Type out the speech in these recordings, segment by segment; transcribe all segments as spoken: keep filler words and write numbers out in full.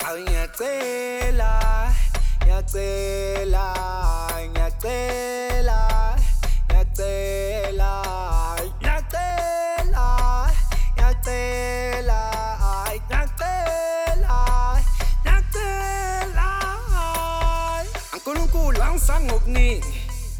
Awu ngiyacela, ngiyacela, ngiyacela, ngiyacela, ngiyacela, ngiyacela, ay ngiyacela, ngiyacela. uNkulunkulu angisangi ngokuningi,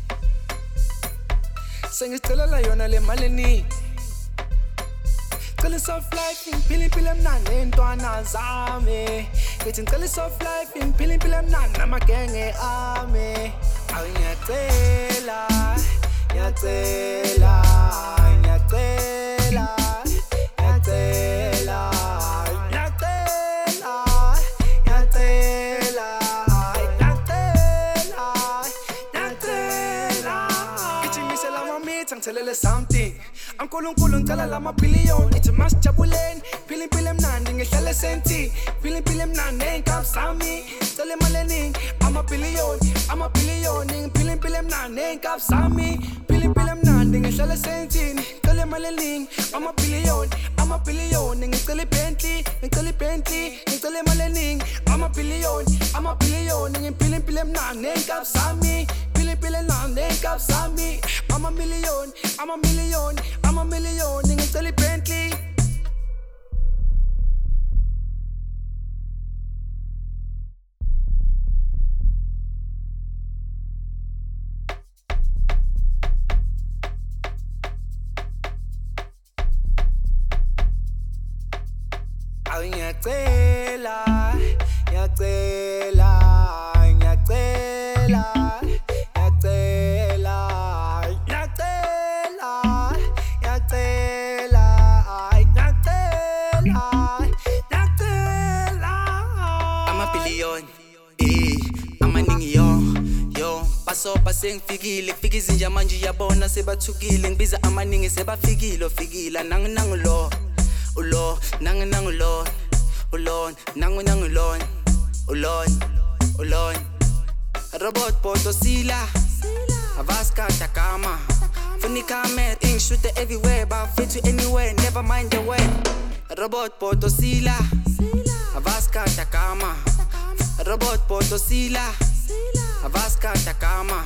sengicelela yona le mali eningi. Ngicela soft life ngiphile impilo emnandi ney'ntwana zami. Ngithi ngicela soft life ngiphile impilo emnandi namagenge ami. Awu ngiyacela, ngiyacela, ngiyacela, ngiyacela, ngiyacela, ngiyacela, ngiyacela, ngiyacela. Gijimisela amamitha ngithelele something. uNkulunkulu ngicela lamabhiliyoni, ithi masijabuleni, phila impilo emnandi ngihlale senti, phila impilo emnandi ney'nkabi zami. Ngicela imali eningi, amabhiliyoni, amabhiliyoni, ngiphila impilo emnandi ney'nkabi zami, phila impilo emnandi ngihlale sentini. Ngicela imali eningi, amabhiliyoni, amabhiliyoni, ngicela iBentley, ngicela iBentley, ngicela imali eningi, amabhiliyoni, amabhiliyoni, ngiphila impilo emnandi ney'nkabi zami, phila impilo emnandi ney'nkabi zami. Amamiliyoni, amamiliyoni, amamiliyoni, ngicela iBentley. Awu ngiyacela, ngiyacela, ngiyacela, ngiyacela, ngiyacela, ngiyacela, ay ngiyacela, ngiyacela. Amabhiliyoni, eh, amaningi yo, yo. Basopa sengifikile, kufika izinja manje uyabona sebathukile. Ngibiza amaningi sebafikile, ofikile nangu nangu lo. Ulon, nangu nangu lon, ulon, nangu nangu lon, ulon, ulon. Robot potosila, avaska takama. Funika met, ink shooter everywhere, but fit you anywhere, never mind the way. Robot potosila, avaska takama. Robot potosila, avaska takama.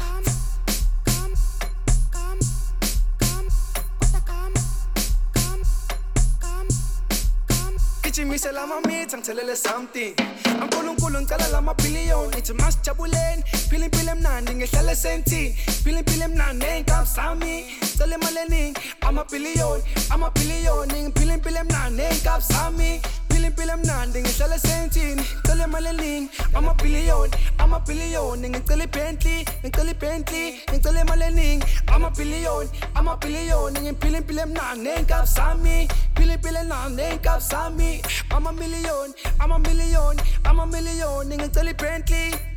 Gijimisela amamitha ngithelele something. uNkulunkulu ngicela lamabhiliyoni, ithi masijabuleni, phila impilo emnandi ngihlale sentini, phila impilo emnandi ney'nkabi zami. Ngicela imali eningi, amabhiliyoni, amabhiliyoni, ngiphila impilo emnandi ney'nkabi zami, phila impilo emnandi ngihlale sentini. Ngicela imali eningi, amabhiliyoni, amabhiliyoni, ngicela iBentley, ngicela iBentley, ngicela imali eningi, amabhiliyoni, amabhiliyoni, ngiphila impilo emnandi ney'nkabi zami, phila impilo emnandi ney'nkabi zami. Amamiliyoni, amamiliyoni, amamiliyoni, ngicela iBentley.